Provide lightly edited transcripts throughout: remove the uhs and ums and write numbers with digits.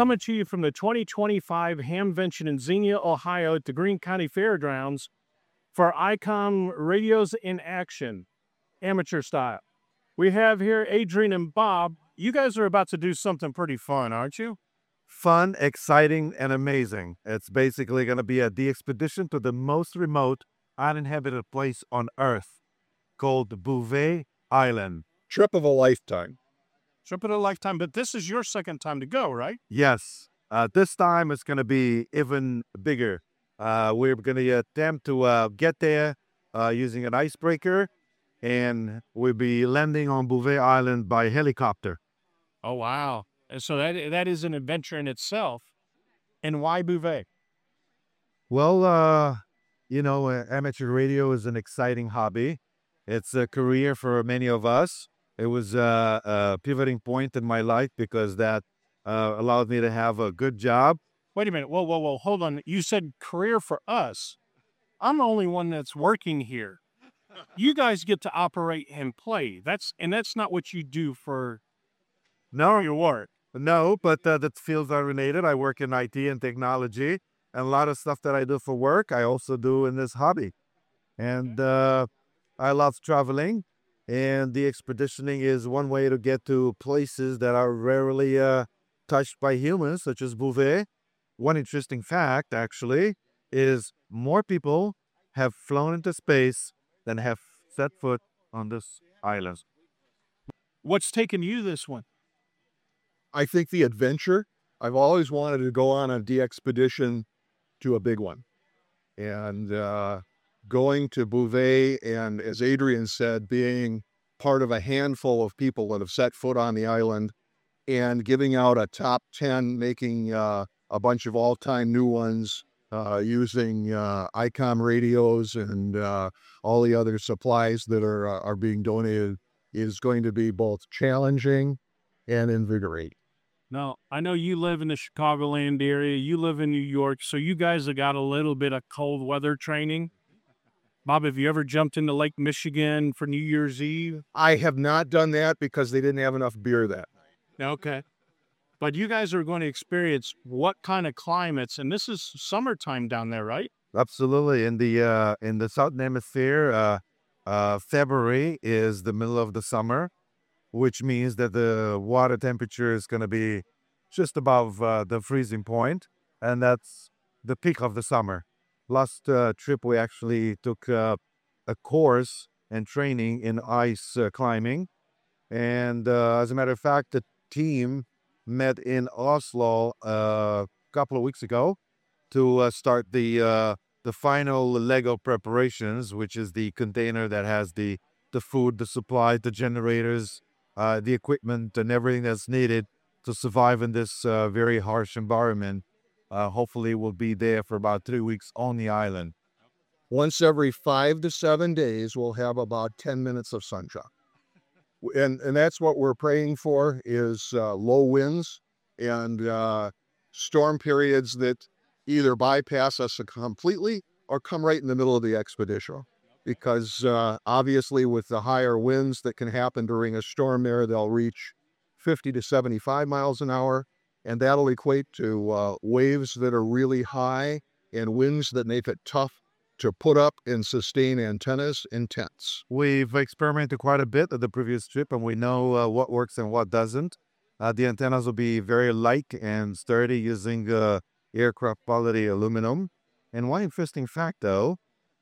coming to you from the 2025 Hamvention in Xenia, Ohio at the Greene County Fairgrounds for ICOM Radios in Action, amateur style. We have here Adrian and Bob. You guys are about to do something pretty fun, aren't you? Fun, exciting, and amazing. It's basically going to be a de-expedition to the most remote, uninhabited place on Earth called Bouvet Island. Trip of a lifetime. Trip of a lifetime, but this is your second time to go, right? Yes. This time it's going to be even bigger. We're going to attempt to get there using an icebreaker, and we'll be landing on Bouvet Island by helicopter. Oh, wow. And so that is an adventure in itself. And why Bouvet? Well, amateur radio is an exciting hobby. It's a career for many of us. It was a pivoting point in my life because that allowed me to have a good job. Wait a minute. Whoa. Hold on. You said career for us. I'm the only one that's working here. You guys get to operate and play. That's not what you do for your work. No, but the fields are related. I work in IT and technology, and a lot of stuff that I do for work, I also do in this hobby. And I love traveling, and the expeditioning is one way to get to places that are rarely touched by humans, such as Bouvet. One interesting fact, actually, is more people have flown into space than have set foot on this island. What's taken you this one? I think the adventure. I've always wanted to go on a de-expedition to a big one. And going to Bouvet, and as Adrian said, being part of a handful of people that have set foot on the island and giving out a top 10, making a bunch of all-time new ones using ICOM radios and all the other supplies that are being donated is going to be both challenging and invigorating. Now, I know you live in the Chicagoland area. You live in New York, so you guys have got a little bit of cold weather training. Bob, have you ever jumped into Lake Michigan for New Year's Eve? I have not done that because they didn't have enough beer that night. Okay. But you guys are going to experience what kind of climates, and this is summertime down there, right? Absolutely. In the Southern Hemisphere, February is the middle of the summer, which means that the water temperature is going to be just above the freezing point, and that's the peak of the summer. Last trip, we actually took a course and training in ice climbing, and as a matter of fact, the team met in Oslo a couple of weeks ago to start the final Lego preparations, which is the container that has the food, the supplies, the generators, the equipment, and everything that's needed to survive in this very harsh environment. Hopefully we'll be there for about 3 weeks on the island. Once every 5 to 7 days, we'll have about 10 minutes of sunshine. And that's what we're praying for is low winds and storm periods that either bypass us completely or come right in the middle of the expedition. Because obviously with the higher winds that can happen during a storm there, they'll reach 50 to 75 miles an hour. And that'll equate to waves that are really high and winds that make it tough to put up and sustain antennas in tents. We've experimented quite a bit at the previous trip, and we know what works and what doesn't. The antennas will be very light and sturdy using aircraft quality aluminum. And one interesting fact, though,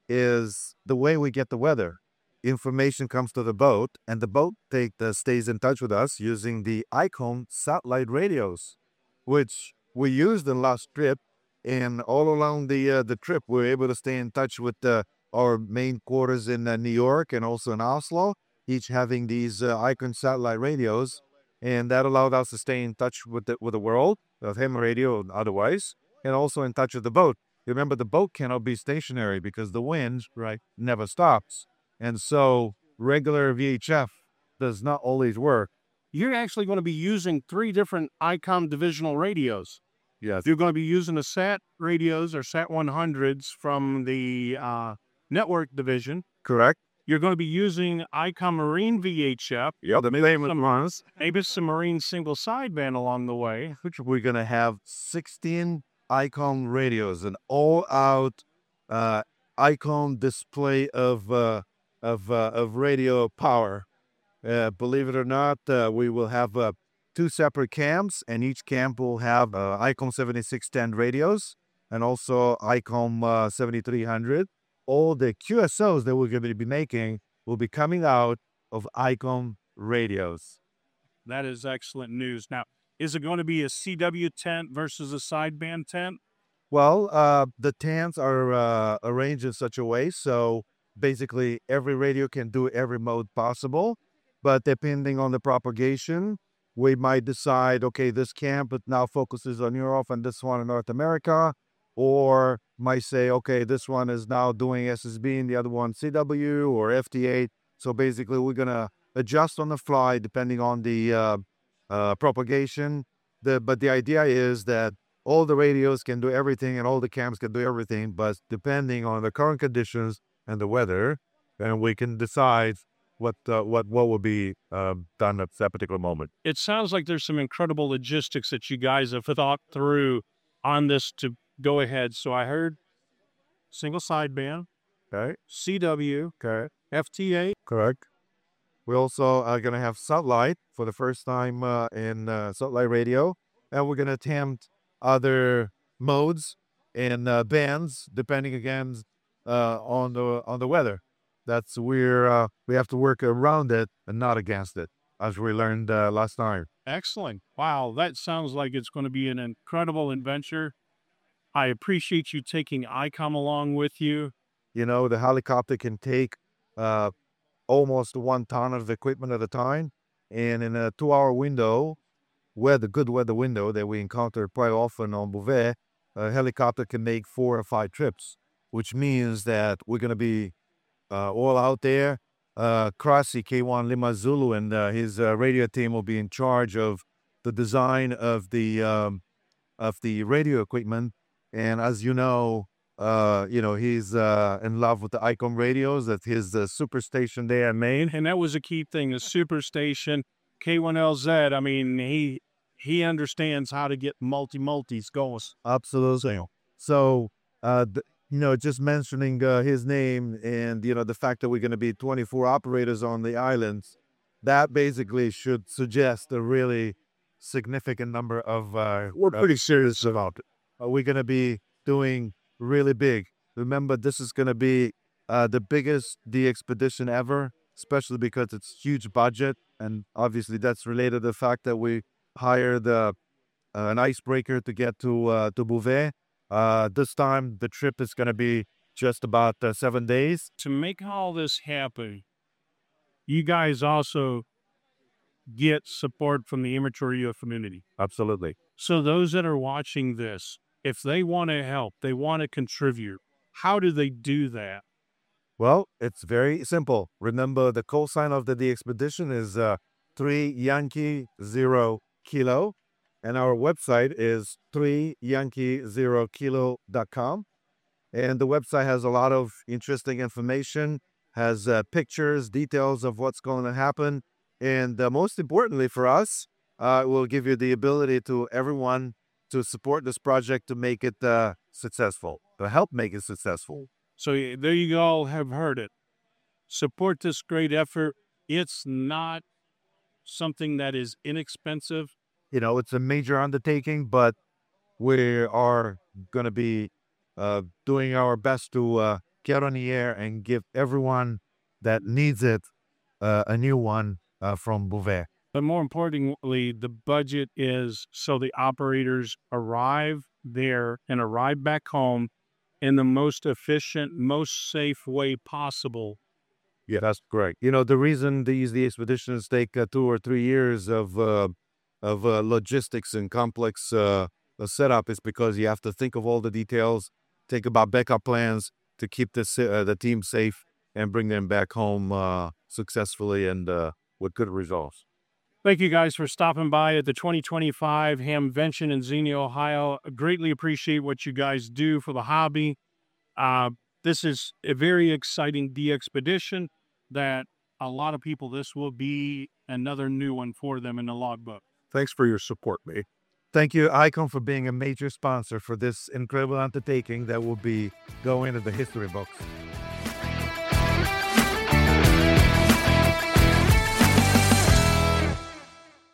is the way we get the weather. Information comes to the boat, and the boat stays in touch with us using the ICOM satellite radios, which we used in last trip. And all along the trip, we were able to stay in touch with our main quarters in New York and also in Oslo, each having these ICOM satellite radios. And that allowed us to stay in touch with the world, of ham radio and otherwise, and also in touch with the boat. Remember, the boat cannot be stationary because the wind never stops. And so regular VHF does not always work. You're actually going to be using 3 different ICOM divisional radios. Yes. You're going to be using the SAT radios or SAT 100s from the network division. Correct. You're going to be using Icon Marine VHF, Yeah, the famous ones. maybe some Marine single sideband along the way. Which we're gonna have 16 Icon radios, an all-out Icon display of radio power. Believe it or not, we will have two separate camps, and each camp will have Icon 7610 radios and also Icon 7300. All the QSOs that we're going to be making will be coming out of Icon radios. That is excellent news. Now, is it going to be a CW tent versus a sideband tent? Well, the tents are arranged in such a way so basically every radio can do every mode possible, but depending on the propagation, we might decide, okay, this camp it now focuses on Europe and this one in North America, or might say, okay, this one is now doing SSB and the other one CW or FT8. So basically, we're gonna adjust on the fly depending on the propagation. But the idea is that all the radios can do everything and all the camps can do everything, but depending on the current conditions and the weather, then we can decide what will be done at that particular moment. It sounds like there's some incredible logistics that you guys have thought through on this to go ahead. So I heard single sideband, Okay. CW, Okay. FT8. Correct. We also are going to have satellite for the first time in satellite radio, and we're going to attempt other modes and bands depending again on the weather. That's where we have to work around it and not against it, as we learned last time. Excellent. Wow, that sounds like it's going to be an incredible adventure. I appreciate you taking ICOM along with you. You know, the helicopter can take almost 1 ton of equipment at a time, and in a 2-hour window, good weather window that we encounter quite often on Bouvet, a helicopter can make 4 or 5 trips, which means that we're going to be all out there. Krasi K1 Lima Zulu and his radio team will be in charge of the design of the radio equipment. And as you know, he's in love with the Icon radios. That his superstation there in Maine. And that was a key thing, the superstation, K1LZ. I mean, he understands how to get multis going. Absolutely. So, just mentioning his name and, the fact that we're going to be 24 operators on the islands, that basically should suggest a really significant number of... We're pretty serious about it. We're going to be doing really big. Remember, this is going to be the biggest DXpedition ever, especially because it's huge budget. And obviously that's related to the fact that we hired an icebreaker to get to Bouvet. This time, the trip is going to be just about 7 days. To make all this happen, you guys also get support from the amateur radio community. Absolutely. So those that are watching this, if they want to help, they want to contribute, how do they do that? Well, it's very simple. Remember, the call sign of the DXpedition is 3 Yankee 0 Kilo. And our website is 3yankee0kilo.com. And the website has a lot of interesting information, has pictures, details of what's going to happen. And most importantly for us, it will give you the ability to everyone to support this project to make it successful, to help make it successful. So there you all have heard it. Support this great effort. It's not something that is inexpensive. It's a major undertaking, but we are going to be doing our best to get on the air and give everyone that needs it a new one from Bouvet. But more importantly, the budget is so the operators arrive there and arrive back home in the most efficient, most safe way possible. Yeah, that's correct. The reason these expeditions take 2 or 3 years of logistics and complex setup is because you have to think of all the details, think about backup plans to keep the team safe and bring them back home successfully and with good results. Thank you guys for stopping by at the 2025 Hamvention in Xenia, Ohio. I greatly appreciate what you guys do for the hobby. This is a very exciting DXpedition. that a lot of people, this will be another new one for them in the logbook. Thanks for your support, May. Thank you, Icon, for being a major sponsor for this incredible undertaking that will be going into the history books.